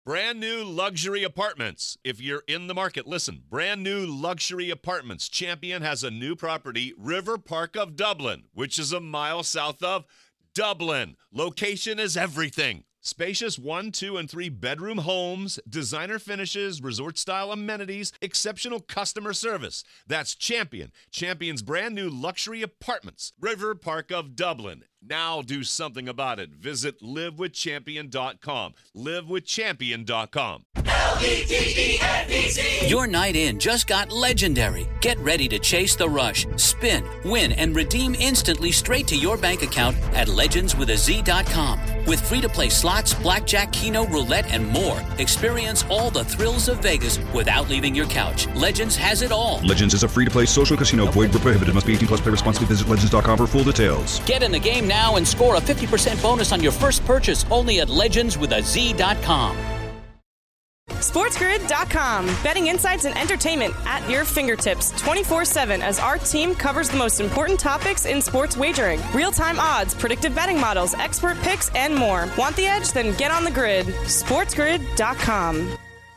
Brand new luxury apartments. If you're in the market, listen. Brand new luxury apartments. Champion has a new property, River Park of Dublin, which is a mile south of Dublin. Location is everything. Spacious 1, 2, and 3 bedroom homes, designer finishes, resort-style amenities, exceptional customer service. That's Champion. Champion's brand new luxury apartments. River Park of Dublin. Now do something about it. Visit livewithchampion.com. Livewithchampion.com. LVTENPC. Your night in just got legendary. Get ready to chase the rush, spin, win, and redeem instantly straight to your bank account at legendswithaz.com. With free-to-play slots, blackjack, keno, roulette, and more. Experience all the thrills of Vegas without leaving your couch. Legends has it all. Legends is a free-to-play social casino. Void where prohibited. Must be 18 plus. Play responsibly. Visit legends.com for full details. Get in the game now and score a 50% bonus on your first purchase only at legendswithaz.com. SportsGrid.com. Betting insights and entertainment at your fingertips 24/7 as our team covers the most important topics in sports wagering. Real-time odds, predictive betting models, expert picks, and more. Want the edge? Then get on the grid. SportsGrid.com.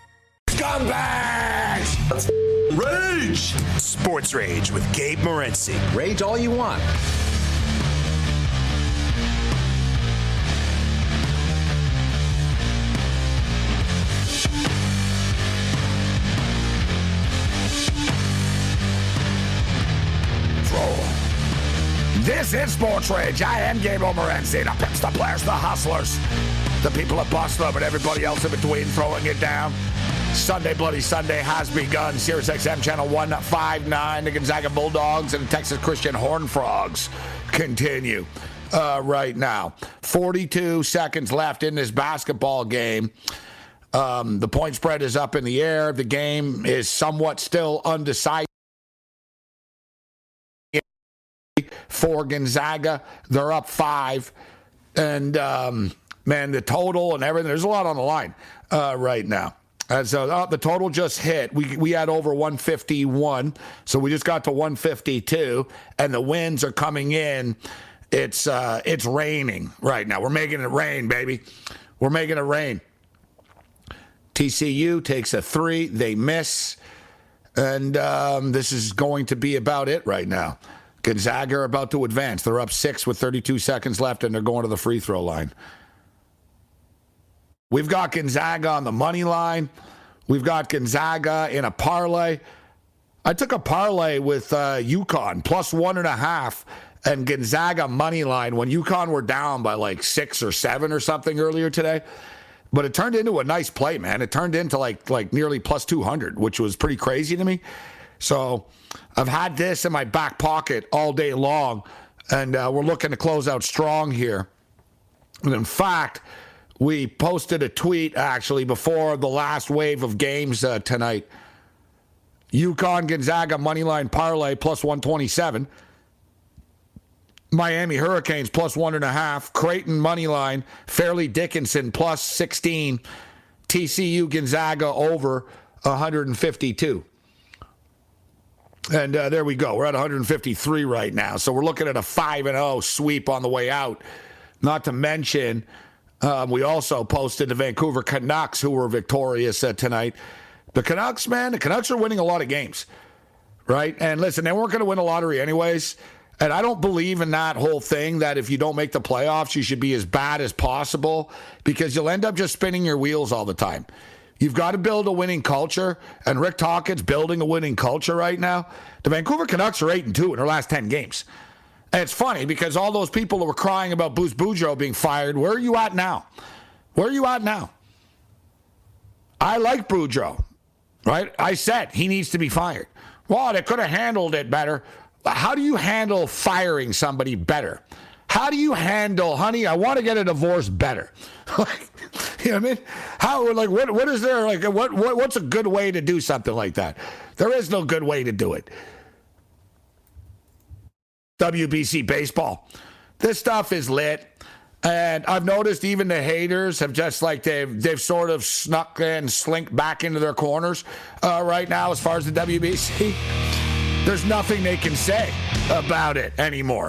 Scumbags! Rage! Sports Rage with Gabe Morency. Rage all you want. This is Sports Rage. I am Gabe Morency. The pimps, the players, the hustlers, the people at Bus Club, and everybody else in between throwing it down. Sunday, Bloody Sunday has begun. Sirius XM Channel 159. The Gonzaga Bulldogs and the Texas Christian Horned Frogs continue right now. 42 seconds left in this basketball game. The point spread is up in the air. The game is somewhat still undecided. For Gonzaga, they're up 5, and man, the total and everything, there's a lot on the line right now. And so the total just hit. We had over 151, so we just got to 152, and the winds are coming in. It's raining right now. We're making it rain, baby. We're making it rain. TCU takes a 3, they miss, and this is going to be about it right now. Gonzaga are about to advance. They're up 6 with 32 seconds left, and they're going to the free throw line. We've got Gonzaga on the money line. We've got Gonzaga in a parlay. I took a parlay with UConn, plus 1.5, and Gonzaga money line when UConn were down by like 6 or 7 or something earlier today. But it turned into a nice play, man. It turned into like nearly plus 200, which was pretty crazy to me. So I've had this in my back pocket all day long, and we're looking to close out strong here. And in fact, we posted a tweet, actually, before the last wave of games tonight. UConn Gonzaga moneyline parlay plus 127. Miami Hurricanes plus 1.5. Creighton moneyline. Fairleigh Dickinson plus 16. TCU Gonzaga over 152. And there we go. We're at 153 right now. So we're looking at a 5-0 sweep on the way out. Not to mention, we also posted the Vancouver Canucks, who were victorious tonight. The Canucks, man, the Canucks are winning a lot of games, right? And listen, they weren't going to win a lottery anyways. And I don't believe in that whole thing that if you don't make the playoffs, you should be as bad as possible, because you'll end up just spinning your wheels all the time. You've got to build a winning culture, and Rick Tocchet's building a winning culture right now. The Vancouver Canucks are 8-2 in their last 10 games. And it's funny because all those people who were crying about Bruce Boudreau being fired, where are you at now? Where are you at now? I like Boudreau, right? I said he needs to be fired. Well, they could have handled it better. How do you handle firing somebody better? How do you handle, honey, I want to get a divorce better? You know what I mean? How, like, what is there, like, what's a good way to do something like that? There is no good way to do it. WBC baseball. This stuff is lit. And I've noticed even the haters have just like they've sort of snuck and slinked back into their corners right now as far as the WBC. There's nothing they can say about it anymore.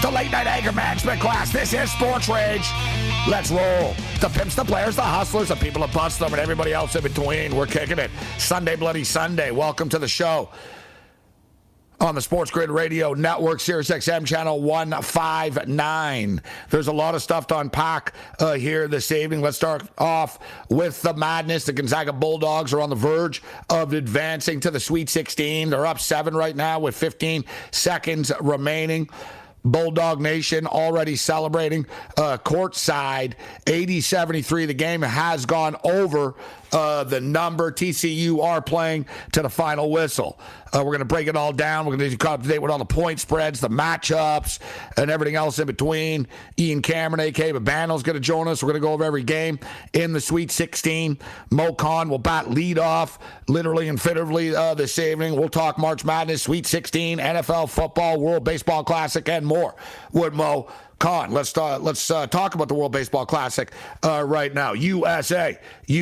The late night anger management class. This is Sports Rage. Let's roll. The pimps, the players, the hustlers, the people that bust them, and everybody else in between. We're kicking it. Sunday, Bloody Sunday. Welcome to the show. On the Sports Grid Radio Network, Sirius XM Channel 159. There's a lot of stuff to unpack here this evening. Let's start off with the madness. The Gonzaga Bulldogs are on the verge of advancing to the Sweet 16. They're up 7 right now with 15 seconds remaining. Bulldog Nation already celebrating courtside 80-73. The game has gone over the number. TCU are playing to the final whistle. We're going to break it all down. We're going to come up to date with all the point spreads, the matchups, and everything else in between. Ian Cameron, a.k.a. Babano's going to join us. We're going to go over every game in the Sweet 16. Mo Khan will bat leadoff, literally and figuratively, this evening. We'll talk March Madness, Sweet 16, NFL football, World Baseball Classic, and more with Mo Khan. Let's talk about the World Baseball Classic right now. USA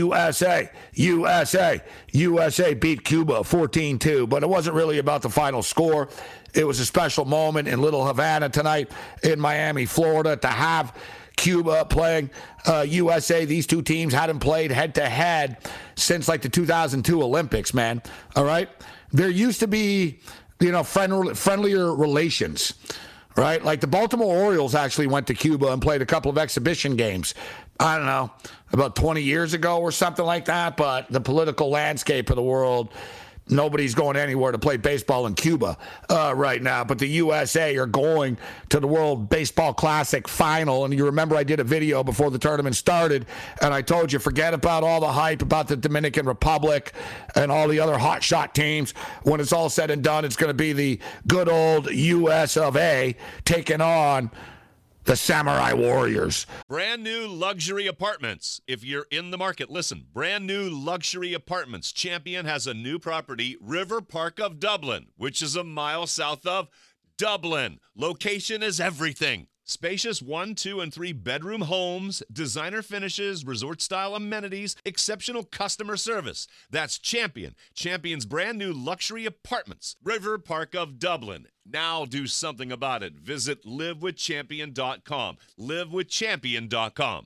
beat Cuba 14-2, but it wasn't really about the final score. It was a special moment in Little Havana tonight in Miami, Florida, to have Cuba playing USA. These two teams hadn't played head-to-head since like the 2002 Olympics, man. All right? There used to be, friendlier relations. Right? Like the Baltimore Orioles actually went to Cuba and played a couple of exhibition games. I don't know, about 20 years ago or something like that. But the political landscape of the world, nobody's going anywhere to play baseball in Cuba right now. But the USA are going to the World Baseball Classic final. And you remember I did a video before the tournament started, and I told you, forget about all the hype about the Dominican Republic and all the other hotshot teams. When it's all said and done, it's going to be the good old US of A taking on the Samurai Warriors. Brand new luxury apartments. If you're in the market, listen. Brand new luxury apartments. Champion has a new property, River Park of Dublin, which is a mile south of Dublin. Location is everything. Spacious 1, 2, and 3 bedroom homes, designer finishes, resort-style amenities, exceptional customer service. That's Champion. Champion's brand new luxury apartments, River Park of Dublin. Now do something about it. Visit livewithchampion.com. Livewithchampion.com.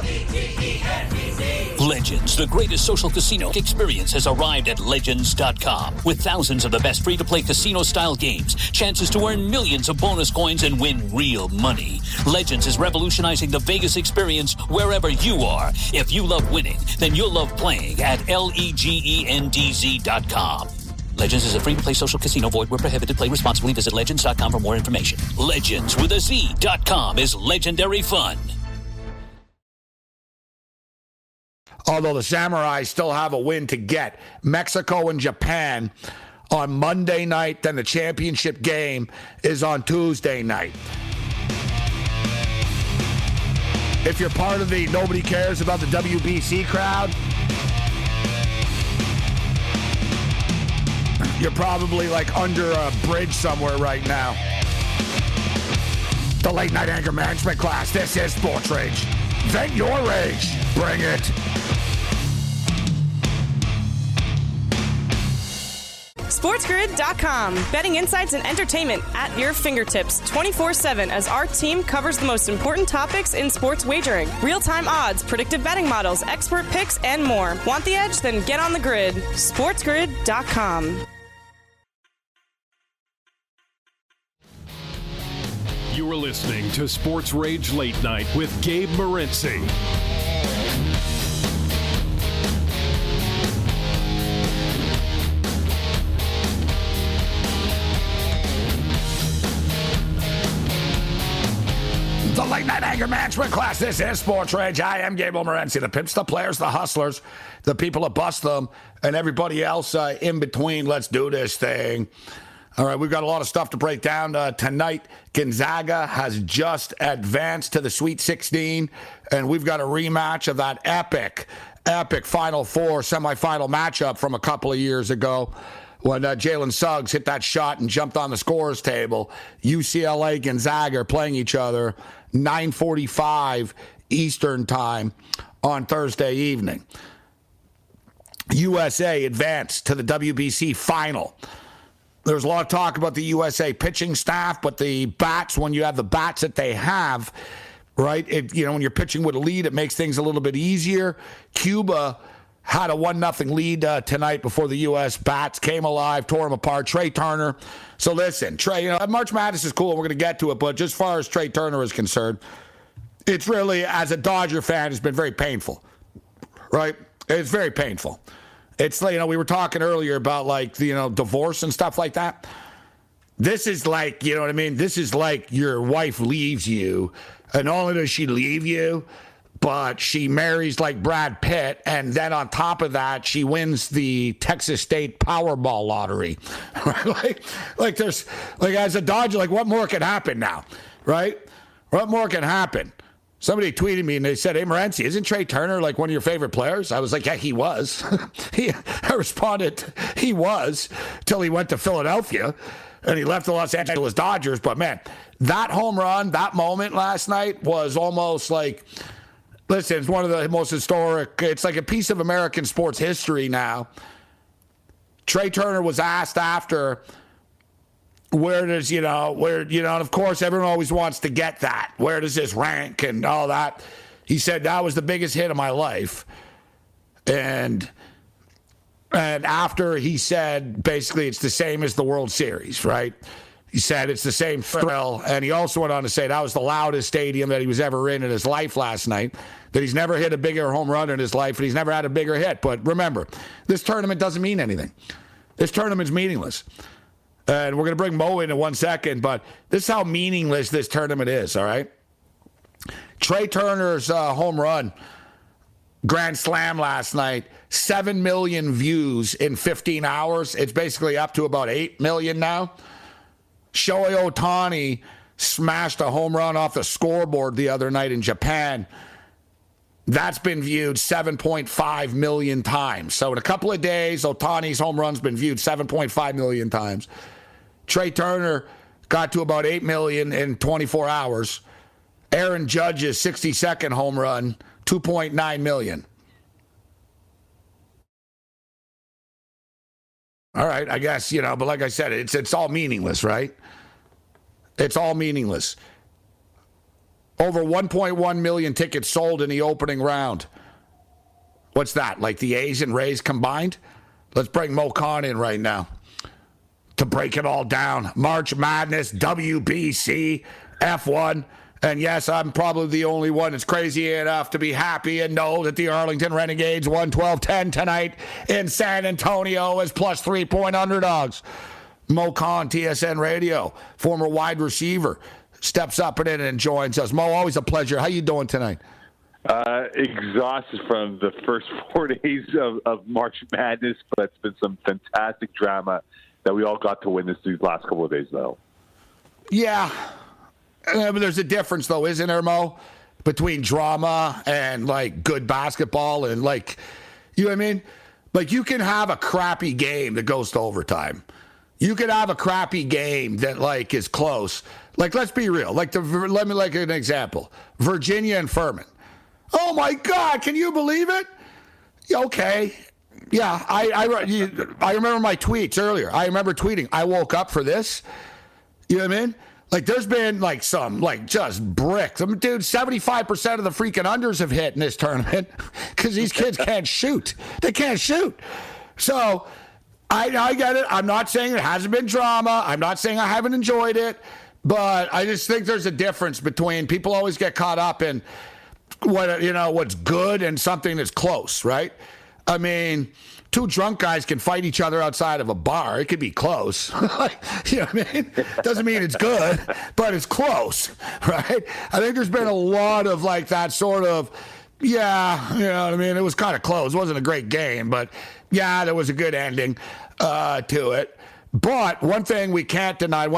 Legends, the greatest social casino experience, has arrived at Legends.com. With thousands of the best free-to-play casino-style games, chances to earn millions of bonus coins and win real money. Legends is revolutionizing the Vegas experience wherever you are. If you love winning, then you'll love playing at LEGENDZ.com. Legends is a free-to-play social casino. Void where prohibited. Play responsibly. Visit Legends.com for more information. Legends with a Z.com is legendary fun. Although the Samurai still have a win to get. Mexico and Japan on Monday night, then the championship game is on Tuesday night. If you're part of the nobody cares about the WBC crowd, you're probably like under a bridge somewhere right now. The late night anger management class. This is Sports Rage. Vent your rage. Bring it. SportsGrid.com. Betting insights and entertainment at your fingertips 24/7 as our team covers the most important topics in sports wagering. Real-time odds, predictive betting models, expert picks, and more. Want the edge? Then get on the grid. SportsGrid.com. You are listening to Sports Rage Late Night with Gabe Morency. The late night anger management class. This is Sports Rage. I am Gabriel Morency. The pimps, the players, the hustlers, the people that bust them, and everybody else in between. Let's do this thing. All right, we've got a lot of stuff to break down tonight. Gonzaga has just advanced to the Sweet 16, and we've got a rematch of that epic Final Four semifinal matchup from a couple of years ago when Jalen Suggs hit that shot and jumped on the scorer's table. UCLA, Gonzaga are playing each other 9:45 Eastern time on Thursday evening. USA advanced to the WBC final. There's a lot of talk about the USA pitching staff, but the bats, when you have the bats that they have, right, when you're pitching with a lead, it makes things a little bit easier. Cuba had a 1-0 lead tonight before the U.S. bats came alive, tore them apart. Trey Turner. So listen, Trey, March Madness is cool. We're going to get to it, but just as far as Trey Turner is concerned, it's really, as a Dodger fan, it's been very painful, right? It's very painful. It's like, we were talking earlier about divorce and stuff like that. This is like, you know what I mean? This is like your wife leaves you, and not only does she leave you, but she marries like Brad Pitt, and then on top of that, she wins the Texas State Powerball lottery. Right? like there's as a Dodger, what more can happen now, right? What more can happen? Somebody tweeted me and they said, "Hey, Morency, isn't Trey Turner like one of your favorite players?" I was like, "Yeah, he was." I responded, "He was," till he went to Philadelphia and he left the Los Angeles Dodgers. But man, that home run, that moment last night was almost like, listen, it's one of the most historic. It's like a piece of American sports history now. Trey Turner was asked after, and of course, everyone always wants to get that. Where does this rank and all that? He said, that was the biggest hit of my life. And after he said, basically, it's the same as the World Series, right? He said it's the same thrill. And he also went on to say that was the loudest stadium that he was ever in his life last night, that he's never hit a bigger home run in his life, and he's never had a bigger hit. But remember, this tournament doesn't mean anything. This tournament's meaningless. And we're going to bring Mo in 1 second, but this is how meaningless this tournament is, all right? Trey Turner's home run, grand slam last night, 7 million views in 15 hours. It's basically up to about 8 million now. Shohei Ohtani smashed a home run off the scoreboard the other night in Japan. That's been viewed 7.5 million times. So in a couple of days, Ohtani's home run's been viewed 7.5 million times. Trey Turner got to about 8 million in 24 hours. Aaron Judge's 62nd home run, 2.9 million. All right, I guess, but like I said, it's all meaningless, right? It's all meaningless. Over 1.1 million tickets sold in the opening round. What's that, like the A's and Rays combined? Let's bring Mo Khan in right now to break it all down. March Madness, WBC, F1. And yes, I'm probably the only one that's crazy enough to be happy and know that the Arlington Renegades won 12-10 tonight in San Antonio as plus 3-point underdogs. Mo Khan, TSN Radio, former wide receiver, steps up and joins us. Mo, always a pleasure. How you doing tonight? Exhausted from the first 4 days of March Madness, but it's been some fantastic drama that we all got to witness these last couple of days, though. Yeah. But there's a difference, though, isn't there, Mo, between drama and, good basketball and, you know what I mean? You can have a crappy game that goes to overtime. You could have a crappy game that, is close. Let's be real. Let me an example. Virginia and Furman. Oh, my God, can you believe it? Okay. Yeah, I remember my tweets earlier. I remember tweeting, I woke up for this. You know what I mean? There's been, some, just bricks. I mean, dude, 75% of the freaking unders have hit in this tournament because these kids can't shoot. They can't shoot. So, I get it. I'm not saying it hasn't been drama. I'm not saying I haven't enjoyed it. But I just think there's a difference between people always get caught up in what's good and something that's close, right? I mean, two drunk guys can fight each other outside of a bar. It could be close. You know what I mean? Doesn't mean it's good, but it's close, right? I think there's been a lot of that sort of, yeah, you know what I mean? It was kind of close. It wasn't a great game, but yeah, there was a good ending to it. But one thing I can't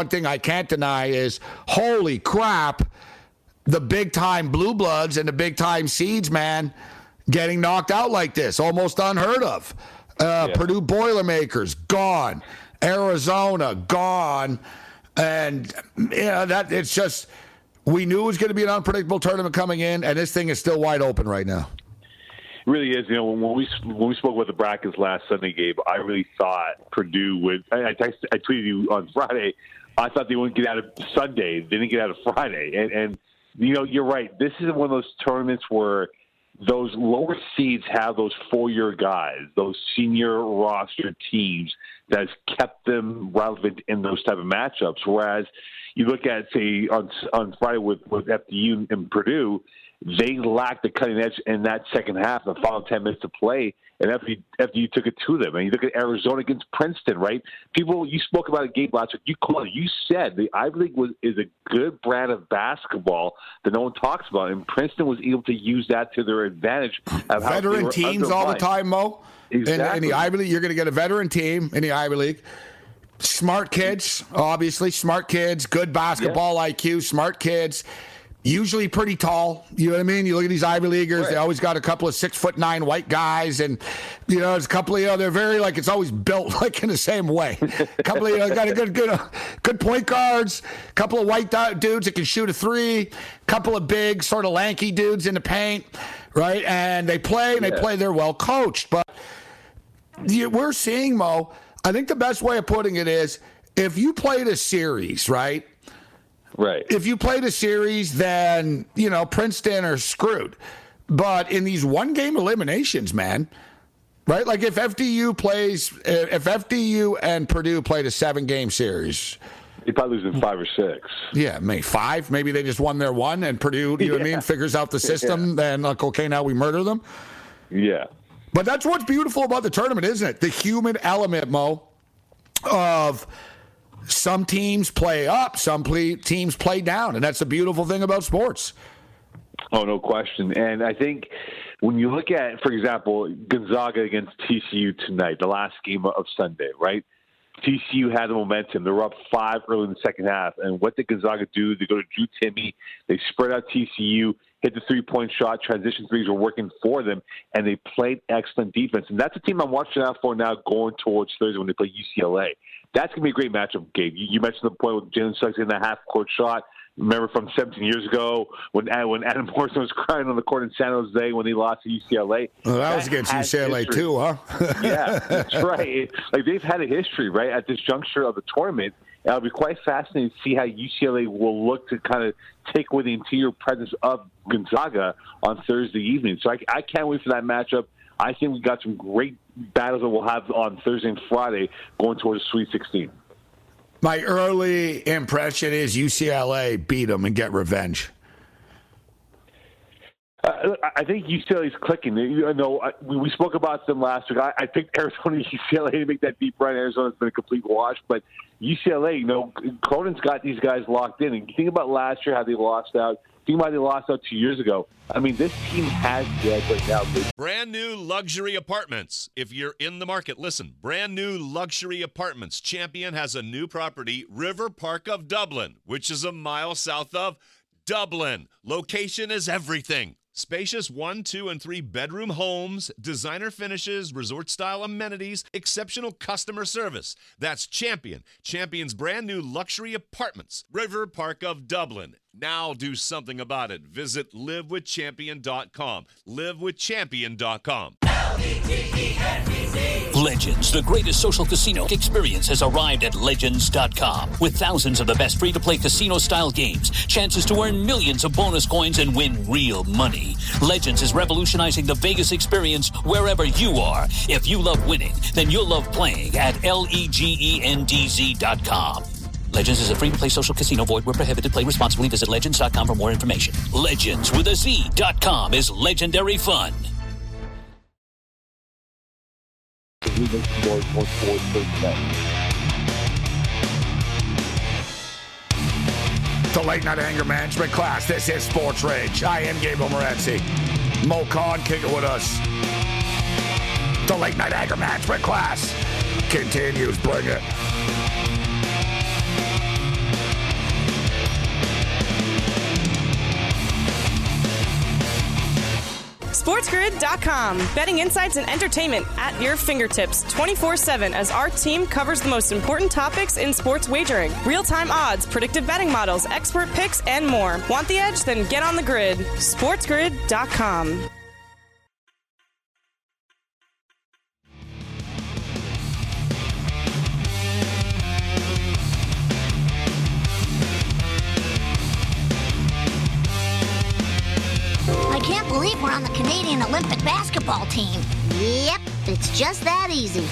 deny is, holy crap, the big-time Blue Bloods and the big-time Seeds, man, getting knocked out like this, almost unheard of. Purdue Boilermakers, gone. Arizona, gone. And, it's just, we knew it was going to be an unpredictable tournament coming in, and this thing is still wide open right now. really is. You know, when we spoke about the brackets last Sunday, Gabe, I really thought Purdue would. I tweeted you on Friday. I thought they wouldn't get out of Sunday. They didn't get out of Friday. And you know, you're right. This is one of those tournaments where those lower seeds have those 4-year guys, those senior roster teams that has kept them relevant in those type of matchups. Whereas you look at, say, on Friday with FDU and Purdue, they lacked the cutting edge in that second half, the final 10 minutes to play, and FDU took it to them. And you look at Arizona against Princeton, right? People, you spoke about a game last week. You called it. You said the Ivy League is a good brand of basketball that no one talks about, and Princeton was able to use that to their advantage. Of how veteran teams all the time, Mo. Exactly. In the Ivy League, you're going to get a veteran team in the Ivy League. Smart kids, obviously. Smart kids, good basketball IQ, smart kids. Usually pretty tall. You know what I mean? You look at these Ivy Leaguers, right. They always got a couple of 6'9" white guys, and you know, there's a couple of, they're very like, it's always built like in the same way. A couple of, got a good point guards, a couple of white dudes that can shoot a three, a couple of big sort of lanky dudes in the paint, right? And they play, they're well coached. But we're seeing, Mo, I think the best way of putting it is, if you played a series, right? Right. If you played a series, then, you know, Princeton are screwed. But in these one-game eliminations, man, right? Like if FDU and Purdue played a 7-game series, they probably lose in 5 or 6. Yeah, maybe 5. Maybe they just won their one, and Purdue, you know what I mean, figures out the system. Then like, okay, now we murder them. Yeah. But that's what's beautiful about the tournament, isn't it? The human element, Mo, of some teams play up, some teams play down, and that's the beautiful thing about sports. Oh, no question. And I think when you look at, for example, Gonzaga against TCU tonight, the last game of Sunday, right? TCU had the momentum. They were up 5 early in the second half. And what did Gonzaga do? They go to Drew Timme. They spread out TCU, hit the three-point shot. Transition threes were working for them, and they played excellent defense. And that's a team I'm watching out for now going towards Thursday when they play UCLA. That's going to be a great matchup, Gabe. You mentioned the point with Jalen Suggs in the half-court shot. Remember from 17 years ago when Adam Morrison was crying on the court in San Jose when he lost to UCLA. Well, that was against UCLA history. Too, huh? Yeah, that's right. Like they've had a history, right, at this juncture of the tournament. It'll be quite fascinating to see how UCLA will look to kind of take away the interior presence of Gonzaga on Thursday evening. So I can't wait for that matchup. I think we got some great battles that we'll have on Thursday and Friday going towards the Sweet 16. My early impression is UCLA beat them and get revenge. I think UCLA is clicking. You know, we spoke about them last week. I picked Arizona and UCLA to make that deep run. Arizona's been a complete wash. But UCLA, you know, Cronin's got these guys locked in. And think about last year, how they lost out. Think about how they lost out 2 years ago. I mean, this team has dead right now. Brand new luxury apartments. If you're in the market, listen. Brand new luxury apartments. Champion has a new property, River Park of Dublin, which is a mile south of Dublin. Location is everything. Spacious 1, 2, and 3 bedroom homes, designer finishes, resort-style amenities, exceptional customer service. That's Champion. Champion's brand new luxury apartments. River Park of Dublin. Now do something about it. Visit livewithchampion.com. livewithchampion.com. Legends, the greatest social casino experience, has arrived at Legends.com. With thousands of the best free-to-play casino-style games, chances to earn millions of bonus coins and win real money. Legends is revolutionizing the Vegas experience wherever you are. If you love winning, then you'll love playing at LEGENDZ.com. Legends is a free-to-play social casino. Void where prohibited. Play responsibly. Visit Legends.com for more information. Legends with a Z.com is legendary fun. The Late Night Anger Management class. This is Sports Rage. I am Gabriel Morency. Mo Khan, kick it with us. The Late Night Anger Management class continues. Bring it. SportsGrid.com. Betting insights and entertainment at your fingertips 24/7 as our team covers the most important topics in sports wagering. Real-time odds, predictive betting models, expert picks, and more. Want the edge? Then get on the grid. SportsGrid.com. we're on the Canadian Olympic basketball team. Yep, it's just that easy.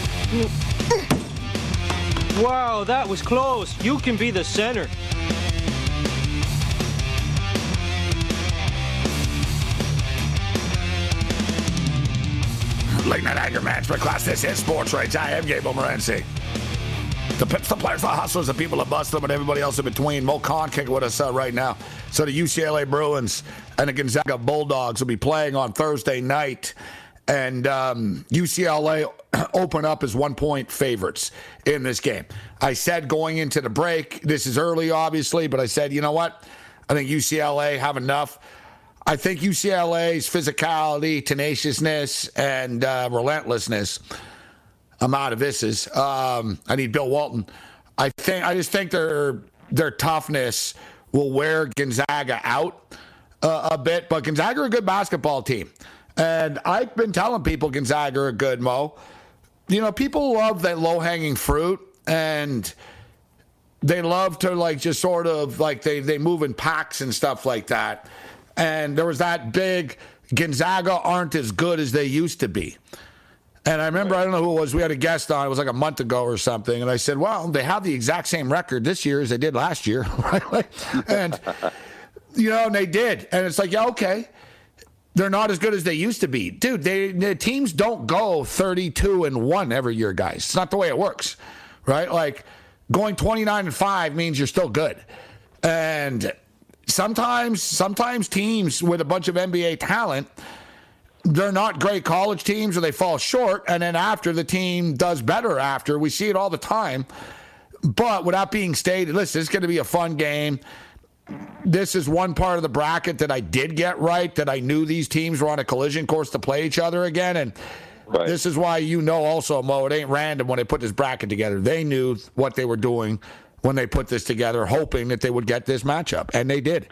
Wow, that was close. You can be the center. Late Night Anger Management Class. This is Sports Rage. I am Gabe Morency. The Pips, the players, the hustlers, the people that bust them, and everybody else in between. Mo Khan kicking with us right now. So the UCLA Bruins and the Gonzaga Bulldogs will be playing on Thursday night. And UCLA open up as 1-point favorites in this game. I said going into the break, this is early obviously, but I said, you know what? I think UCLA have enough. I think UCLA's physicality, tenaciousness, and relentlessness. I'm out of this. I need Bill Walton. I just think their toughness will wear Gonzaga out a bit. But Gonzaga are a good basketball team. And I've been telling people Gonzaga are good, Mo. You know, people love that low-hanging fruit, and they love to, like, just sort of, like, they move in packs and stuff like that. And there was that big Gonzaga aren't as good as they used to be. And I remember, I don't know who it was, we had a guest on, it was like a month ago or something, and I said, well, they have the exact same record this year as they did last year, right? And, you know, and they did. And it's like, yeah, okay. They're not as good as they used to be. Dude, the teams don't go 32-1 every year, guys. It's not the way it works, right? Like, going 29-5 means you're still good. And sometimes teams with a bunch of NBA talent, they're not great college teams or they fall short, and then after the team does better after. We see it all the time. But with that being stated, listen, it's going to be a fun game. This is one part of the bracket that I did get right, that I knew these teams were on a collision course to play each other again. And This is why also, Mo, it ain't random when they put this bracket together. They knew what they were doing when they put this together, hoping that they would get this matchup, and they did.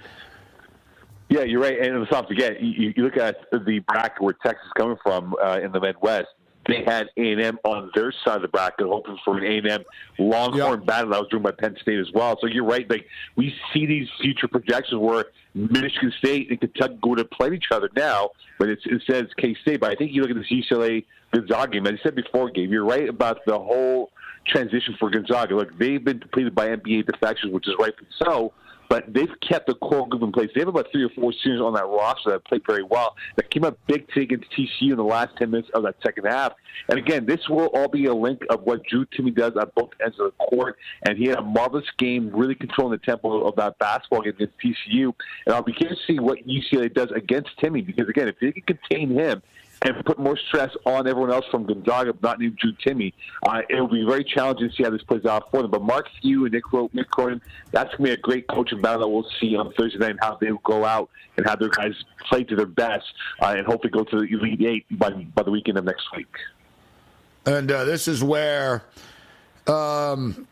Yeah, you're right. And let's not forget, you look at the bracket where Texas is coming from in the Midwest. They had A&M on their side of the bracket, hoping for an A&M Longhorn battle that was driven by Penn State as well. So you're right. Like, we see these future projections where Michigan State and Kentucky go to play each other now, but it says K-State. But I think you look at this UCLA-Gonzaga game, as I said before, Gabe, you're right about the whole transition for Gonzaga. Look, they've been depleted by NBA defections, which is rightfully so. But they've kept the core group in place. They have about 3 or 4 seniors on that roster that played very well. That came up big today against TCU in the last 10 minutes of that second half. And again, this will all be a link of what Drew Timme does at both ends of the court. And he had a marvelous game, really controlling the tempo of that basketball game against TCU. And I'll be curious to see what UCLA does against Timme, because again, if they can contain him and put more stress on everyone else from Gonzaga, not named Drew Timme, it will be very challenging to see how this plays out for them. But Mark Few and Nick Cronin, that's going to be a great coaching battle that we'll see on Thursday night, and how they will go out and have their guys play to their best and hopefully go to the Elite Eight by the weekend of next week. And this is where the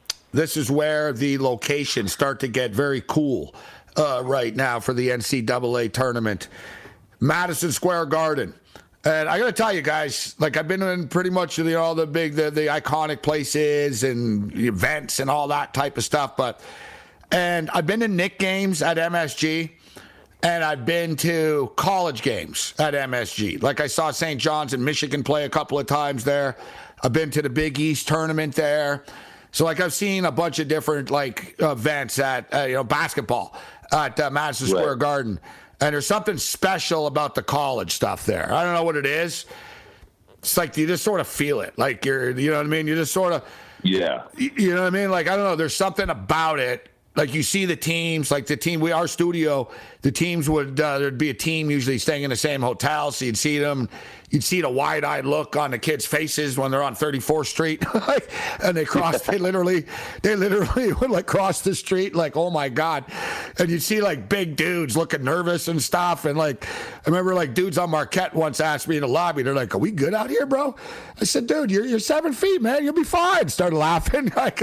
locations start to get very cool right now for the NCAA tournament. Madison Square Garden. And I got to tell you guys, like, I've been in pretty much the iconic places and events and all that type of stuff. And I've been to Knick games at MSG, and I've been to college games at MSG. Like, I saw St. John's in Michigan play a couple of times there. I've been to the Big East tournament there. So, like, I've seen a bunch of different, like, events at, basketball at Madison Square Garden. And there's something special about the college stuff there. I don't know what it is. It's like you just sort of feel it. Like you know what I mean? You just sort of, you know what I mean? Like, I don't know. There's something about it. Like, you see the teams, like our studio, the teams there'd be a team usually staying in the same hotel. So you'd see them. You'd see the wide-eyed look on the kids' faces when they're on 34th Street, and they literally would, like, cross the street, like, oh my God. And you'd see, like, big dudes looking nervous and stuff. And, like, I remember, like, dudes on Marquette once asked me in the lobby, they're like, are we good out here, bro? I said, dude, you're 7 feet, man. You'll be fine. Started laughing. Like,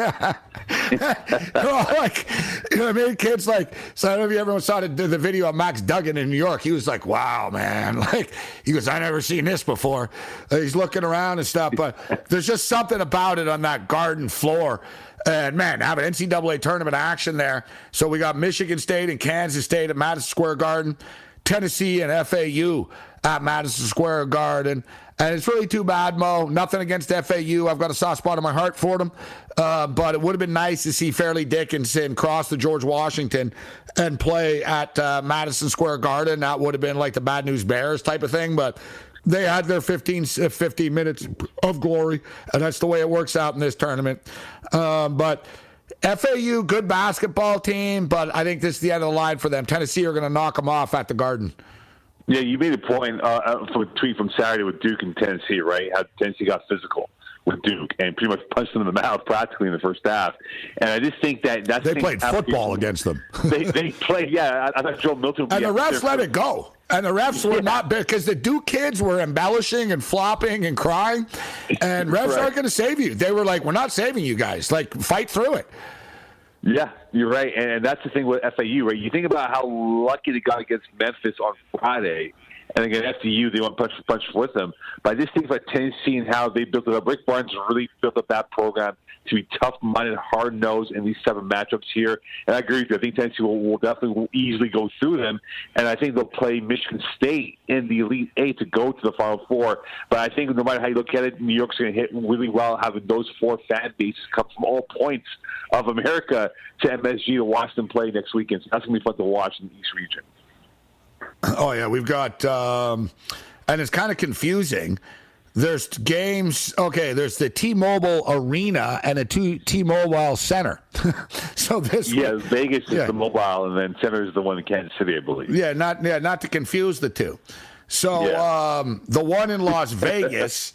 like, you know what I mean? Kids, like, so I don't know if you ever saw the video of Max Duggan in New York. He was like, wow, man. Like, he goes, I never seen this before. He's looking around and stuff, but there's just something about it on that Garden floor. And, man, have an NCAA tournament action there. So we got Michigan State and Kansas State at Madison Square Garden. Tennessee and FAU at Madison Square Garden. And it's really too bad, Mo. Nothing against FAU. I've got a soft spot in my heart for them. But it would have been nice to see Fairleigh Dickinson cross the George Washington and play at Madison Square Garden. That would have been like the Bad News Bears type of thing. But they had their 15 minutes of glory, and that's the way it works out in this tournament. But FAU, good basketball team, but I think this is the end of the line for them. Tennessee are going to knock them off at the Garden. Yeah, you made a point from a tweet from Saturday with Duke and Tennessee, right? How Tennessee got physical with Duke and pretty much punched them in the mouth practically in the first half. And I just think that's they played football against them. they played, yeah. I thought Joe Milton. And the refs let it go. And the refs were not big because the Duke kids were embellishing and flopping and crying. And refs aren't going to save you. They were like, we're not saving you guys. Like, fight through it. Yeah, you're right. And that's the thing with FAU, right? You think about how lucky they got against Memphis on Friday. And against FAU, they went punch with them. But I just think about Tennessee and how they built it up. Rick Barnes really built up that program to be tough-minded, hard-nosed in these 7 matchups here. And I agree with you. I think Tennessee will definitely easily go through them. And I think they'll play Michigan State in the Elite Eight to go to the Final Four. But I think no matter how you look at it, New York's going to hit really well, having those 4 fan bases come from all points of America to MSG to watch them play next weekend. So that's going to be fun to watch in the East region. Oh, yeah, we've got, and it's kind of confusing. There's games, okay, there's the T-Mobile Arena and a T-Mobile Center. So this Vegas is the mobile, and then Center is the one in Kansas City, I believe. Not to confuse the two. So the one in Las Vegas,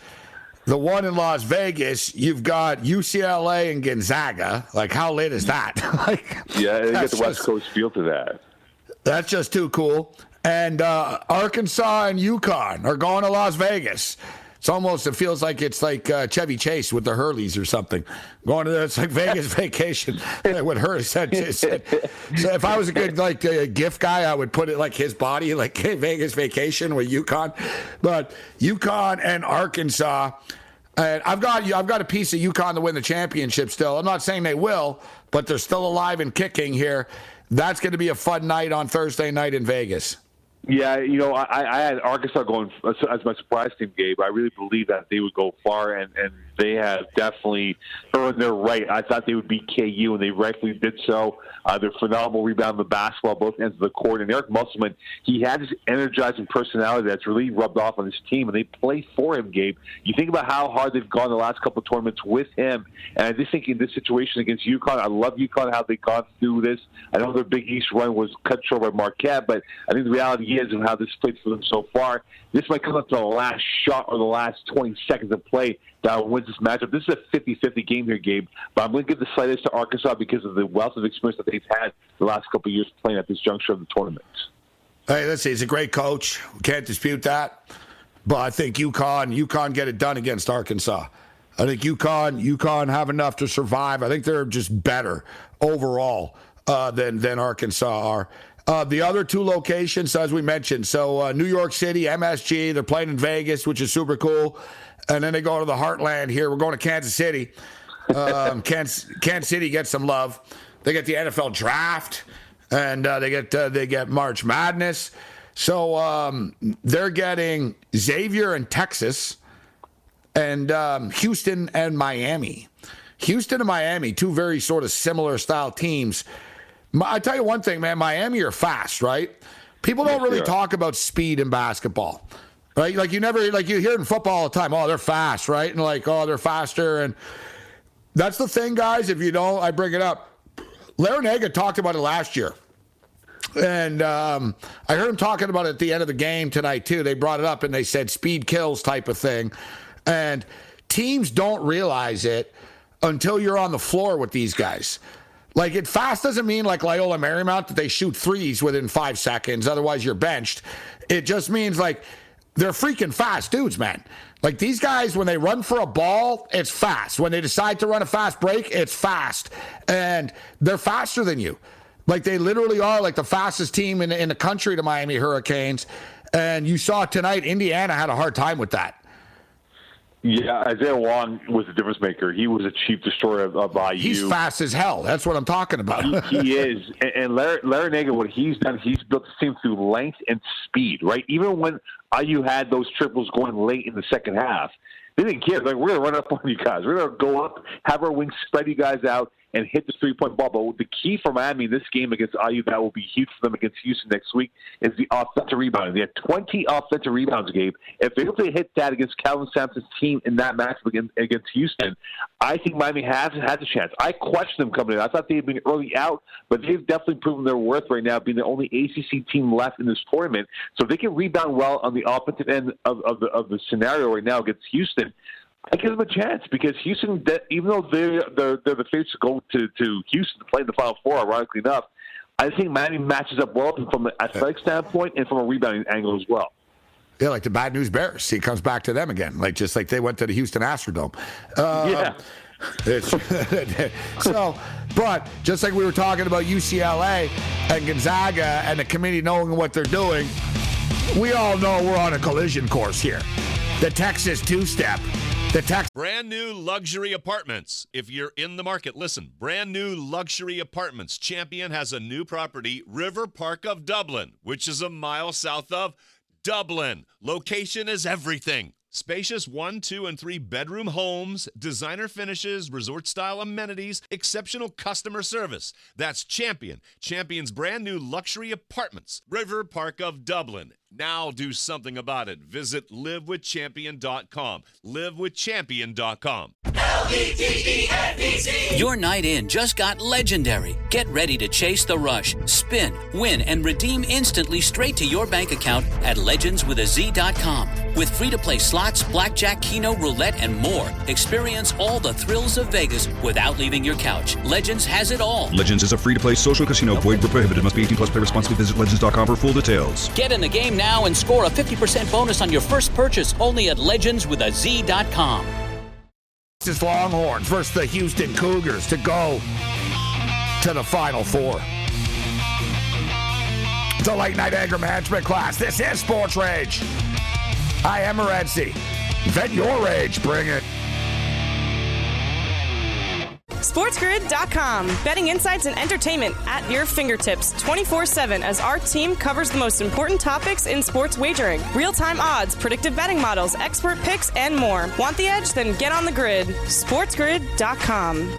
you've got UCLA and Gonzaga. Like, how lit is that? They got the West Coast feel to that. That's just too cool. And Arkansas and UConn are going to Las Vegas. It feels like it's like Chevy Chase with the Hurleys or something. Going to it's like Vegas vacation. What Hurley said. So if I was a good gift guy, I would put it like his body, like Vegas vacation with UConn. But UConn and Arkansas, and I've got a piece of UConn to win the championship still. I'm not saying they will, but they're still alive and kicking here. That's going to be a fun night on Thursday night in Vegas. Yeah, I had Arkansas going as my surprise team, Gabe. I really believe that they would go far, and they have definitely earned their right. I thought they would beat KU, and they rightfully did so. They're phenomenal rebound the basketball, both ends of the court. And Eric Musselman, he had this energizing personality that's really rubbed off on his team, and they play for him, Gabe. You think about how hard they've gone the last couple of tournaments with him, and I just think in this situation against UConn, I love UConn, how they've gone through this. I know their Big East run was cut short by Marquette, but I think the reality is of how this played for them so far. This might come up to the last shot or the last 20 seconds of play that wins this matchup. This is a 50-50 game here, Gabe, but I'm going to give the slightest to Arkansas because of the wealth of experience that they've had the last couple of years playing at this juncture of the tournament. Hey, let's see. He's a great coach. Can't dispute that. But I think UConn get it done against Arkansas. I think UConn have enough to survive. I think they're just better overall than Arkansas are. The other 2 locations, as we mentioned, so New York City, MSG, they're playing in Vegas, which is super cool. And then they go to the Heartland here. We're going to Kansas City. Kansas City gets some love. They get the NFL draft, and they get March Madness. So they're getting Xavier and Texas, and Houston and Miami. Houston and Miami, 2 very sort of similar style teams. I tell you one thing, man, Miami are fast, right? People don't really talk about speed in basketball, right? Like you hear in football all the time, oh, they're fast, right? And like, oh, they're faster. And that's the thing, guys. If you don't, I bring it up. Larinaga talked about it last year. And I heard him talking about it at the end of the game tonight, too. They brought it up and they said speed kills type of thing. And teams don't realize it until you're on the floor with these guys. Like, it fast doesn't mean like Loyola Marymount that they shoot threes within 5 seconds. Otherwise, you're benched. It just means, like, they're freaking fast dudes, man. Like, these guys, when they run for a ball, it's fast. When they decide to run a fast break, it's fast. And they're faster than you. Like, they literally are, like, the fastest team in the country, the Miami Hurricanes. And you saw tonight, Indiana had a hard time with that. Yeah, Isaiah Wong was a difference maker. He was a chief destroyer of IU. He's fast as hell. That's what I'm talking about. he is. And Larranaga, what he's done, he's built the team through length and speed, right? Even when IU had those triples going late in the second half, they didn't care. Like, we're going to run up on you guys. We're going to go up, have our wings, spread you guys out, and hit the three-point ball. But the key for Miami in this game against IU, that will be huge for them against Houston next week, is the offensive rebounding. They had 20 offensive rebounds, Gabe. If they're able to hit that against Calvin Sampson's team in that matchup against Houston, I think Miami has a chance. I questioned them coming in. I thought they'd been early out, but they've definitely proven their worth right now, being the only ACC team left in this tournament. So if they can rebound well on the offensive end of the scenario right now against Houston, I give them a chance, because Houston, even though they're the favorites to go to Houston to play in the Final Four, ironically enough, I think Miami matches up well from an athletic standpoint and from a rebounding angle as well. Yeah, like the Bad News Bears. He comes back to them again, just like they went to the Houston Astrodome. Yeah. So, but just like we were talking about UCLA and Gonzaga and the committee knowing what they're doing, we all know we're on a collision course here. The Texas two-step. Brand new luxury apartments. If you're in the market, listen. Brand new luxury apartments. Champion has a new property, River Park of Dublin, which is a mile south of Dublin. Location is everything. Spacious 1, 2, and 3 bedroom homes, designer finishes, resort-style amenities, exceptional customer service. That's Champion. Champion's brand new luxury apartments, River Park of Dublin. Now do something about it. Visit livewithchampion.com. Livewithchampion.com. LVTENPC. Your night in just got legendary. Get ready to chase the rush, spin, win, and redeem instantly straight to your bank account at legendswithaz.com. With free-to-play slots, blackjack, keno, roulette, and more. Experience all the thrills of Vegas without leaving your couch. Legends has it all. Legends is a free-to-play social casino. Void where prohibited. Must be 18 plus. Play responsibly. Visit legends.com for full details. Get in the game now and score a 50% bonus on your first purchase only at legendswithaz.com. Texas Longhorns versus the Houston Cougars to go to the Final Four. The late night anger management class. This is Sports Rage. I am Morency. Vent your rage. Bring it. SportsGrid.com. Betting insights and entertainment at your fingertips 24/7 as our team covers the most important topics in sports wagering. Real-time odds, predictive betting models, expert picks, and more. Want the edge? Then get on the grid. SportsGrid.com.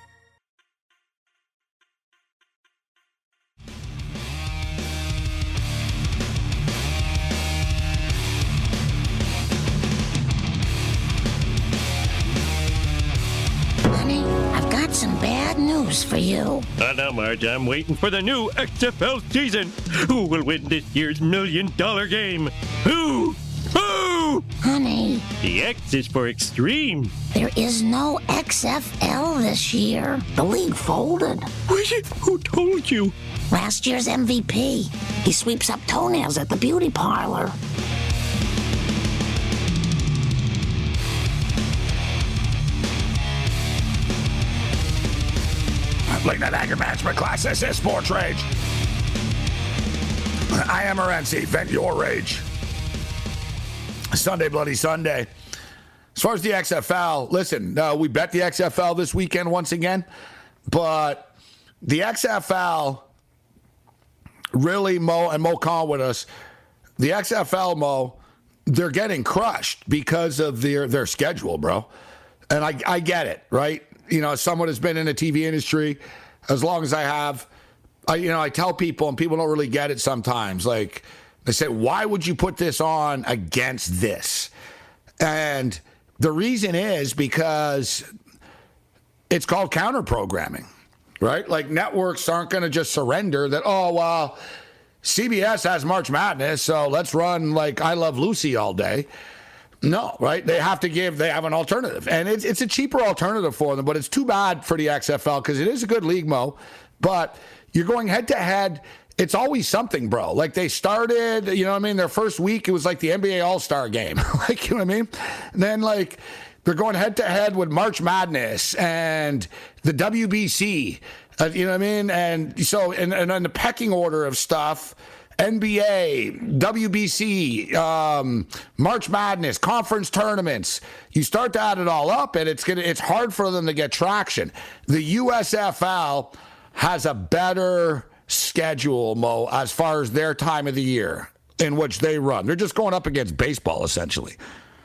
Honey, I've got some bad news for you. Now, Marge, I'm waiting for the new XFL season. Who will win this year's $1 million game? Who? Who? Honey. The X is for extreme. There is no XFL this year. The league folded. Wait, who told you? Last year's MVP. He sweeps up toenails at the beauty parlor. Late night anger management class. This is Sports Rage. I am Morency. Vent your rage. Sunday, Bloody Sunday. As far as the XFL, listen, we bet the XFL this weekend once again, but the XFL really, Mo Khan with us, the XFL, Mo, they're getting crushed because of their schedule, bro. And I get it, right? You know, as someone who's been in the TV industry as long as I have, I tell people, and people don't really get it sometimes. Like, they say, why would you put this on against this? And the reason is because it's called counter-programming, right? Like, networks aren't going to just surrender that, oh, well, CBS has March Madness, so let's run, like, I Love Lucy all day. No, right? They have an alternative. And it's a cheaper alternative for them, but it's too bad for the XFL because it is a good league, Mo. But you're going head-to-head. It's always something, bro. Like, they started, you know what I mean? Their first week, it was like the NBA All-Star game. Like, you know what I mean? And then, like, they're going head-to-head with March Madness and the WBC. You know what I mean? And so, and then the pecking order of stuff. NBA, WBC, March Madness, conference tournaments. You start to add it all up, and it's hard for them to get traction. The USFL has a better schedule, Mo, as far as their time of the year in which they run. They're just going up against baseball, essentially.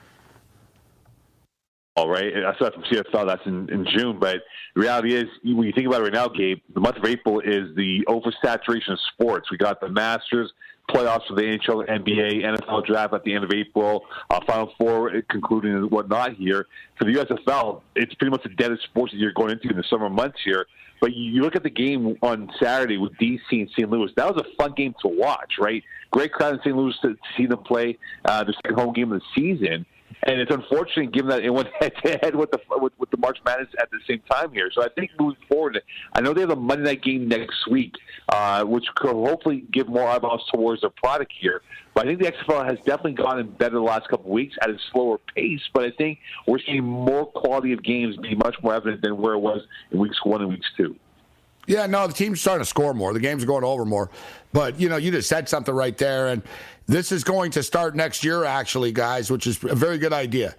All right, I thought that's in June, but the reality is, when you think about it right now, Gabe, the month of April is the oversaturation of sports. We got the Masters, playoffs for the NHL, NBA, NFL draft at the end of April, Final Four concluding and whatnot here. For the USFL, it's pretty much the deadest sports that you're going into in the summer months here. But you look at the game on Saturday with DC and St. Louis. That was a fun game to watch, right? Great crowd in St. Louis to see them play the second home game of the season. And it's unfortunate given that it went head-to-head with the March Madness at the same time here. So I think moving forward, I know they have a Monday night game next week, which could hopefully give more eyeballs towards their product here. But I think the XFL has definitely gotten better the last couple of weeks at a slower pace. But I think we're seeing more quality of games be much more evident than where it was in weeks 1 and weeks 2. Yeah, no, the team's starting to score more. The game's going over more. But, you just said something right there. And this is going to start next year, actually, guys, which is a very good idea,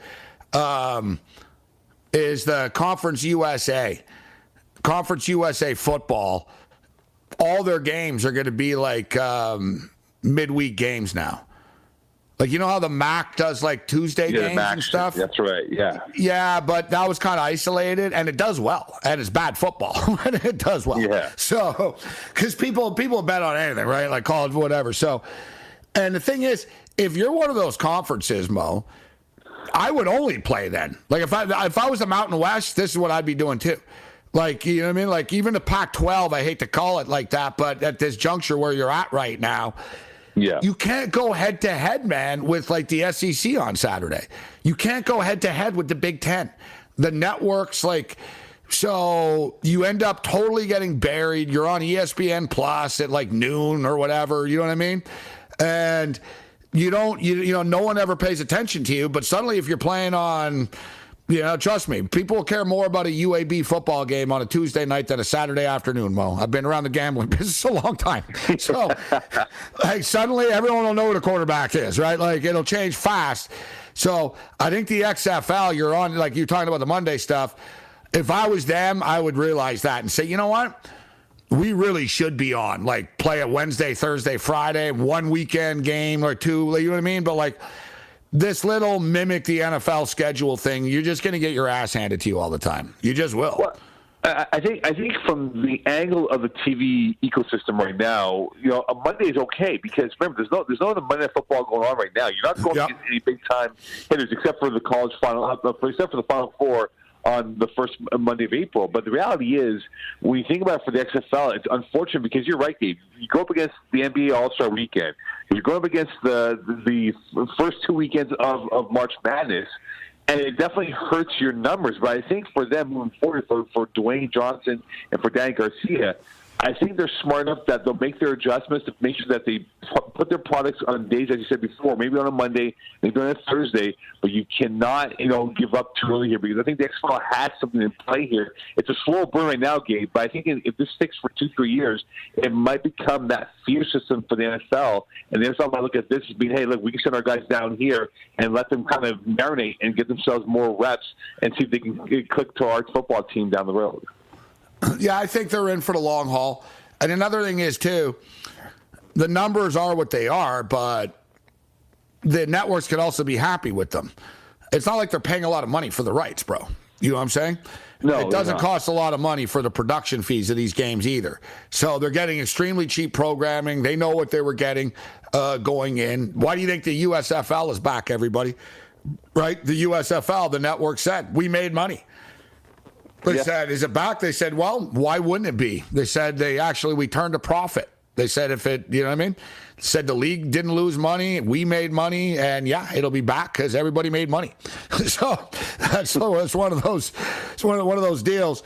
is the Conference USA. Conference USA football, all their games are going to be like midweek games now. Like, you know how the MAC does like Tuesday games and stuff? That's right, yeah. Yeah, but that was kind of isolated, and it does well. And it's bad football, but it does well. Yeah. So, because people bet on anything, right? Like college, whatever. So, and the thing is, if you're one of those conferences, Mo, I would only play then. Like, if I was the Mountain West, this is what I'd be doing too. Like, you know what I mean? Like, even the Pac-12, I hate to call it like that, but at this juncture where you're at right now, yeah, you can't go head-to-head, man, with, like, the SEC on Saturday. You can't go head-to-head with the Big Ten. The networks, like, so you end up totally getting buried. You're on ESPN Plus at, like, noon or whatever, you know what I mean? And you don't, no one ever pays attention to you, but suddenly if you're playing on... trust me, people will care more about a UAB football game on a Tuesday night than a Saturday afternoon, Mo. I've been around the gambling business a long time. So, like, suddenly everyone will know what a quarterback is, right? Like, it'll change fast. So, I think the XFL, you're on, like you're talking about the Monday stuff. If I was them, I would realize that and say, you know what? We really should be on, like, play a Wednesday, Thursday, Friday, one weekend game or two, you know what I mean? But, like, this little mimic the NFL schedule thing, you're just going to get your ass handed to you all the time. You just will. Well, I think from the angle of the TV ecosystem right now, a Monday is okay because remember, there's no other Monday Night Football going on right now. You're not going to get any big time hitters except for the college final, except for the Final Four on the first Monday of April. But the reality is, when you think about it for the XFL, it's unfortunate because you're right, Dave. You go up against the NBA All-Star Weekend. You're going up against the first 2 weekends of March Madness, and it definitely hurts your numbers. But I think for them moving forward, for Dwayne Johnson and for Danny Garcia, I think they're smart enough that they'll make their adjustments to make sure that they put their products on days, as you said before, maybe on a Monday, maybe on a Thursday, but you cannot, give up too early here because I think the XFL has something in play here. It's a slow burn right now, Gabe, but I think if this sticks for 2-3 years, it might become that fear system for the NFL, and the NFL might look at this as being, hey, look, we can send our guys down here and let them kind of marinate and get themselves more reps and see if they can click to our football team down the road. Yeah, I think they're in for the long haul. And another thing is, too, the numbers are what they are, but the networks can also be happy with them. It's not like they're paying a lot of money for the rights, bro. You know what I'm saying? No, it doesn't cost a lot of money for the production fees of these games either. So they're getting extremely cheap programming. They know what they were getting going in. Why do you think the USFL is back, everybody? Right? The USFL, the network said, we made money. They said, is it back? They said, well, why wouldn't it be? They said we turned a profit. They said if it, you know what I mean? Said the league didn't lose money, we made money, and yeah, it'll be back because everybody made money. So it's one of those. It's one of those deals.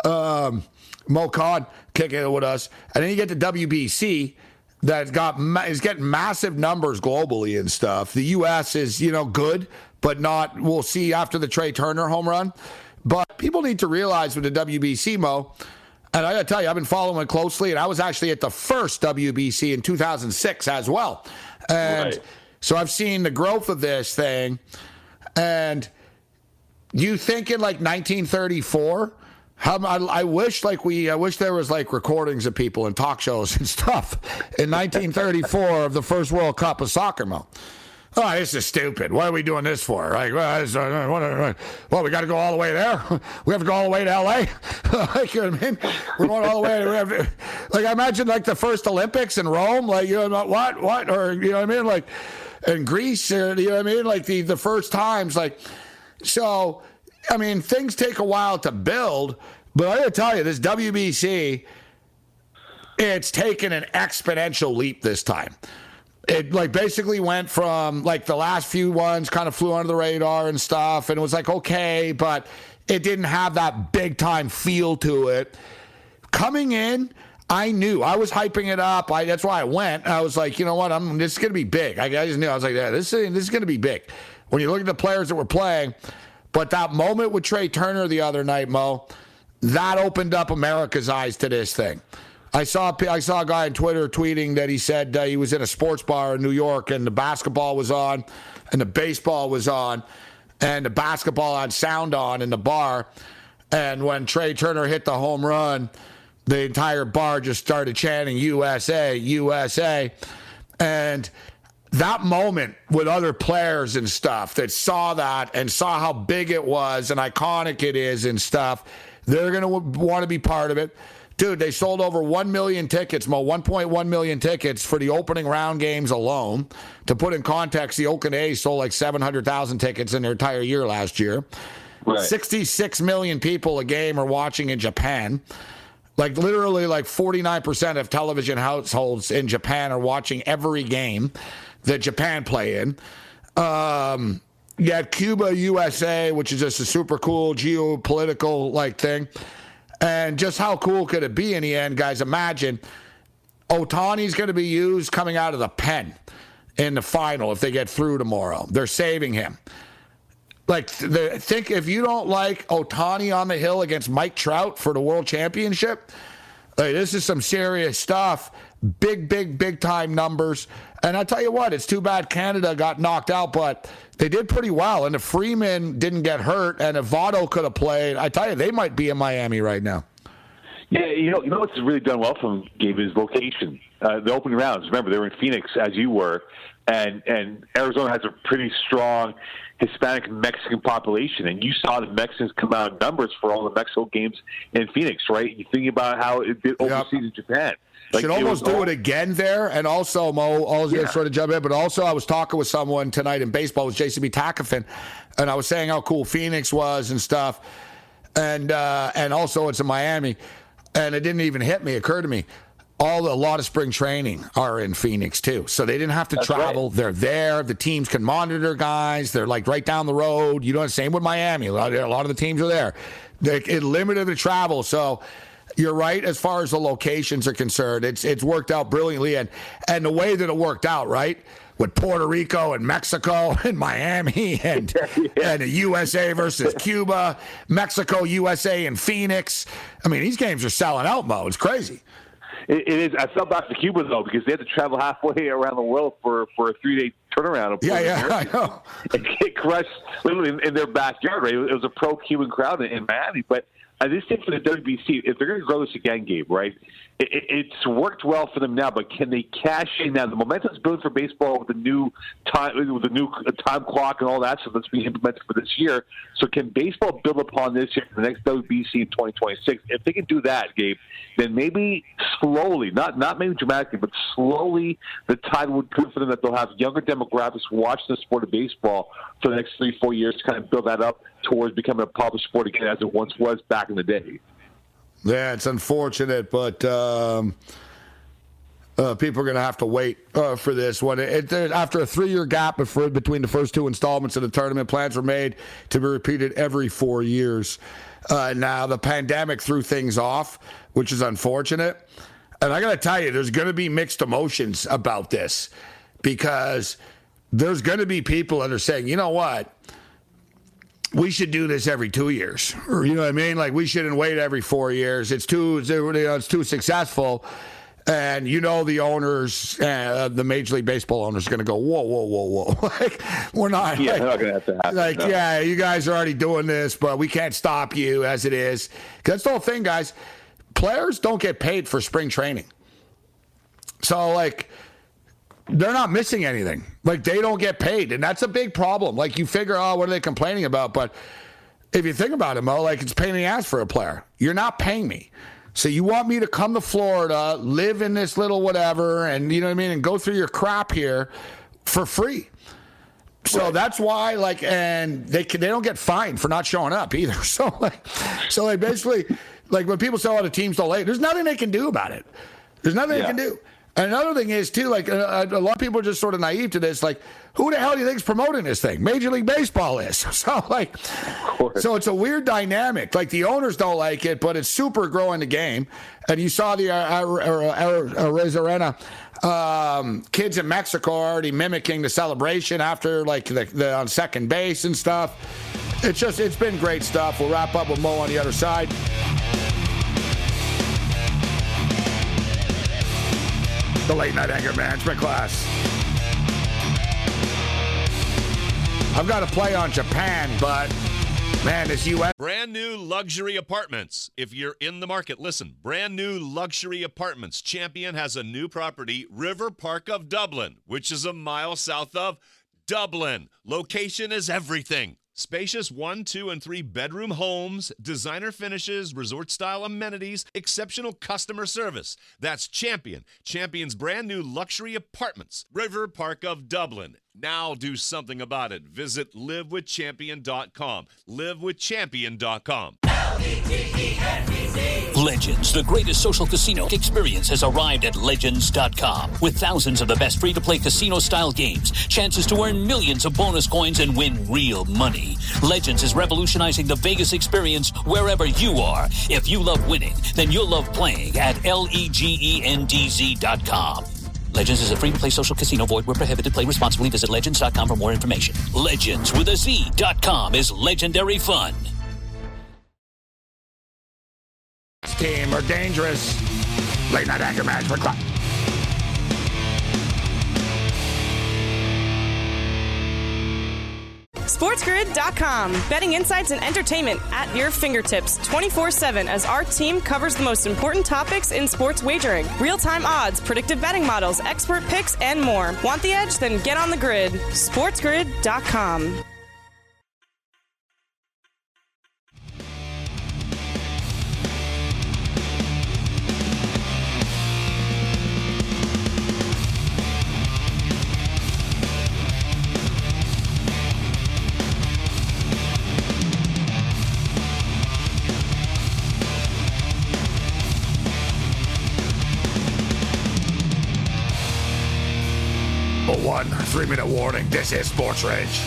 Mo Khan kicking it with us, and then you get the WBC that is getting massive numbers globally and stuff. The U.S. is good, but not. We'll see after the Trey Turner home run. But people need to realize with the WBC, Mo, And I got to tell you, I've been following closely, and I was actually at the first WBC in 2006 as well. And so I've seen the growth of this thing. And you think in like 1934, I wish there was like recordings of people in talk shows and stuff in 1934 of the first World Cup of soccer, Mo. Oh, this is stupid. What are we doing this for? Like, we got to go all the way there? We have to go all the way to L.A.? Like, you know what I mean? We're going all the way. Like, I imagine, like, the first Olympics in Rome. Like, you know, what? Or, you know what I mean? Like, in Greece, or, you know what I mean? Like, the first times. Like, so, I mean, things take a while to build. But I got to tell you, this WBC, it's taken an exponential leap this time. It like basically went from like the last few ones kind of flew under the radar and stuff, and it was like okay, but it didn't have that big time feel to it. Coming in, I knew I was hyping it up. That's why I went. I was like, you know what, this is gonna be big. I just knew. I was like, yeah, this is gonna be big. When you look at the players that were playing, but that moment with Trey Turner the other night, Mo, that opened up America's eyes to this thing. I saw a guy on Twitter tweeting that he said he was in a sports bar in New York and the basketball was on and the baseball was on and the basketball had sound on in the bar. And when Trey Turner hit the home run, the entire bar just started chanting USA, USA. And that moment with other players and stuff that saw that and saw how big it was and iconic it is and stuff, they're going to want to be part of it. Dude, they sold over 1 million tickets, Mo, 1.1 million tickets for the opening round games alone. To put in context, the Oakland A's sold like 700,000 tickets in their entire year last year. Right. 66 million people a game are watching in Japan. Like literally like 49% of television households in Japan are watching every game that Japan play in. You have Cuba, USA, which is just a super cool geopolitical like thing. And just how cool could it be in the end, guys? Imagine Ohtani's going to be used coming out of the pen in the final if they get through tomorrow. They're saving him. Like, think if you don't like Ohtani on the hill against Mike Trout for the World Championship, like, this is some serious stuff. Big time numbers. And I tell you what, it's too bad Canada got knocked out, but they did pretty well. And if Freeman didn't get hurt and if Votto could have played, I tell you, they might be in Miami right now. Yeah, you know what's really done well for them, Gabe, is location. The opening rounds, remember, they were in Phoenix, as you were, and Arizona has a pretty strong Hispanic Mexican population, and you saw the Mexicans come out in numbers for all the Mexico games in Phoenix, right? You think about how it did overseas in Japan. Like, should almost do it again there. And also, Mo, I was going to sort of jump in, but also I was talking with someone tonight in baseball with JCB Takafin, and I was saying how cool Phoenix was and stuff. And also it's in Miami. And it didn't even occur to me. A lot of spring training are in Phoenix, too. So they didn't have to travel. Right. They're there. The teams can monitor guys. They're like right down the road. You know, same with Miami. A lot of the teams are there. It limited the travel. So you're right as far as the locations are concerned. It's worked out brilliantly. And the way that it worked out, right, with Puerto Rico and Mexico and Miami and the USA versus Cuba, Mexico, USA, and Phoenix. I mean, these games are selling out, Mo. It's crazy. It is. I felt bad for Cuba, though, because they had to travel halfway around the world for a 3-day turnaround. Yeah, I know. And get crushed literally in their backyard, right? It was a pro-Cuban crowd in Miami. But I just think for the WBC, if they're going to grow this again, Gabe, right, it's worked well for them now, but can they cash in now? The momentum's building for baseball with the new time clock and all that stuff that's being implemented for this year. So can baseball build upon this year for the next WBC in 2026? If they can do that, Gabe, then maybe slowly, not maybe dramatically, but slowly, the tide would come for them that they'll have younger demographics watch the sport of baseball for the next 3-4 years to kind of build that up towards becoming a popular sport again as it once was back in the day. Yeah, it's unfortunate, but people are going to have to wait for this one. After a 3-year gap between the first 2 installments of the tournament, plans were made to be repeated every 4 years. Now, the pandemic threw things off, which is unfortunate. And I got to tell you, there's going to be mixed emotions about this because there's going to be people that are saying, you know what? we should do this every 2 years. Or, you know what I mean? Like, we shouldn't wait every 4 years. It's too successful. And the owners, the Major League Baseball owners, are going to go, whoa. Like, we're not. Yeah, they're not going to have to happen. Like, no. Yeah, you guys are already doing this, but we can't stop you as it is. 'Cause that's the whole thing, guys. Players don't get paid for spring training. So, like, they're not missing anything. Like, they don't get paid. And that's a big problem. Like, you figure, what are they complaining about? But if you think about it, Mo, like, it's a pain in the ass for a player. You're not paying me. So you want me to come to Florida, live in this little whatever, and you know what I mean, and go through your crap here for free. So right. That's why, like, and they don't get fined for not showing up either. So basically, like, when people say, the teams don't late, there's nothing they can do about it. There's nothing they can do. And another thing is, too, like, a lot of people are just sort of naive to this. Like, who the hell do you think is promoting this thing? Major League Baseball is. So, like, so it's a weird dynamic. Like, the owners don't like it, but it's super growing the game. And you saw the Arena kids in Mexico are already mimicking the celebration after, like, the on second base and stuff. It's been great stuff. We'll wrap up with Mo on the other side. The Late Night Anger Management Class. I've got to play on Japan, but man, this U.S. Brand new luxury apartments. If you're in the market, listen. Brand new luxury apartments. Champion has a new property, River Park of Dublin, which is a mile south of Dublin. Location is everything. Spacious 1, 2, and 3 bedroom homes, designer finishes, resort-style amenities, exceptional customer service. That's Champion. Champion's brand new luxury apartments. River Park of Dublin. Now do something about it. Visit livewithchampion.com. Livewithchampion.com. Legends, the greatest social casino experience, has arrived at Legends.com. With thousands of the best free-to-play casino-style games, chances to earn millions of bonus coins and win real money. Legends is revolutionizing the Vegas experience wherever you are. If you love winning, then you'll love playing at LEGENDZ.com. Legends is a free-to-play social casino. Void where prohibited. Play responsibly. Visit Legends.com for more information. Legends with a Z.com is legendary fun. Team are dangerous. Late Night Anger Management Club. SportsGrid.com. Betting insights and entertainment at your fingertips 24/7 as our team covers the most important topics in sports wagering. Real-time odds, predictive betting models, expert picks, and more. Want the edge? Then get on the grid. SportsGrid.com. One 3-minute warning. This is Sports Rage.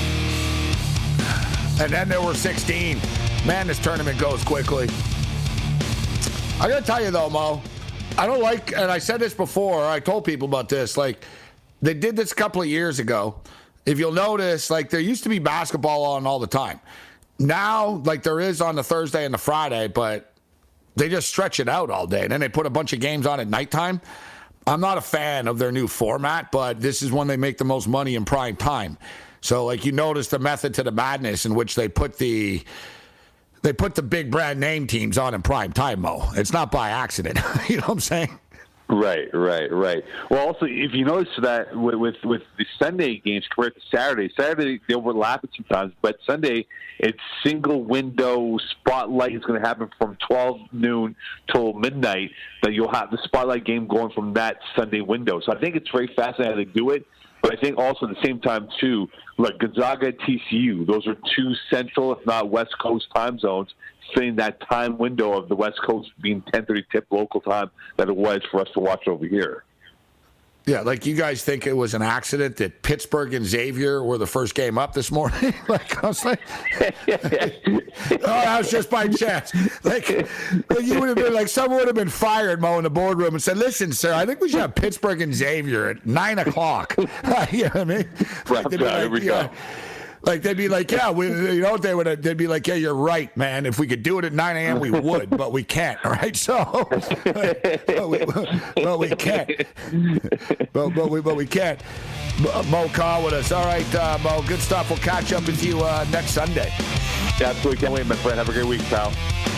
And then there were 16. Man, this tournament goes quickly. I gotta tell you though, Mo, I don't like, and I said this before, I told people about this, like, they did this a couple of years ago. If you'll notice, like, there used to be basketball on all the time. Now, like, there is on the Thursday and the Friday, but they just stretch it out all day. And then they put a bunch of games on at nighttime. I'm not a fan of their new format, but this is when they make the most money in prime time. So, like, you notice the method to the madness in which they put the big brand name teams on in prime time, Mo. It's not by accident. You know what I'm saying? Right. Well, also, if you notice that with the Sunday games compared to Saturday they overlap it sometimes, but Sunday it's single window spotlight is going to happen from 12 noon till midnight. That you'll have the spotlight game going from that Sunday window. So I think it's very fascinating how they do it. But I think also at the same time, too, like Gonzaga and TCU, those are two central, if not West Coast time zones, fitting that time window of the West Coast being 10:30 tip local time that it was for us to watch over here. Yeah, like, you guys think it was an accident that Pittsburgh and Xavier were the first game up this morning? Like, I was like, that was just by chance. Like, you would have been like, someone would have been fired, Mo, in the boardroom and said, "Listen, sir, I think we should have Pittsburgh and Xavier at 9 o'clock." You know what I mean? Like, here we go. Like they'd be like, yeah, they'd be like, yeah, you're right, man. If we could do it at 9 a.m., we would, but we can't. All right, so, but we can't. But we can't. Mo Carr with us. All right, Mo, good stuff. We'll catch up with you next Sunday. Yeah, absolutely. Can't wait, my friend. Have a great week, pal.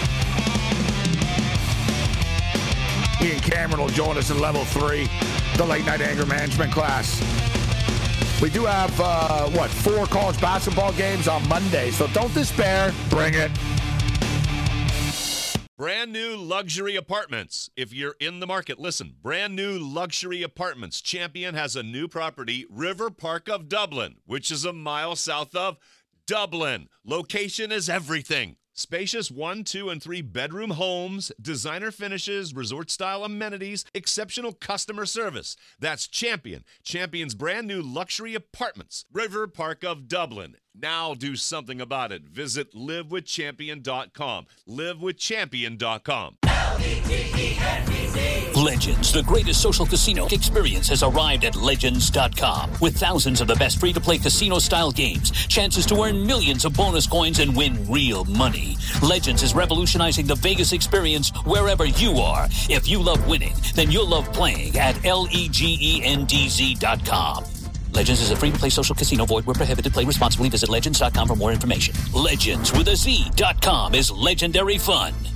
Ian Cameron will join us in level 3, the late night anger management class. We do have, 4 college basketball games on Monday, so don't despair. Bring it. Brand new luxury apartments. If you're in the market, listen. Brand new luxury apartments. Champion has a new property, River Park of Dublin, which is a mile south of Dublin. Location is everything. Spacious 1, 2, and 3 bedroom homes, designer finishes, resort-style amenities, exceptional customer service. That's Champion. Champion's brand new luxury apartments. River Park of Dublin. Now do something about it. Visit livewithchampion.com. Livewithchampion.com. Legends, the greatest social casino experience, has arrived at Legends.com. With thousands of the best free-to-play casino-style games, chances to earn millions of bonus coins and win real money. Legends is revolutionizing the Vegas experience wherever you are. If you love winning, then you'll love playing at LEGENDZ.com. Legends is a free-to-play social casino. Void where prohibited. Play responsibly. Visit Legends.com for more information. Legends with a Z.com is legendary fun.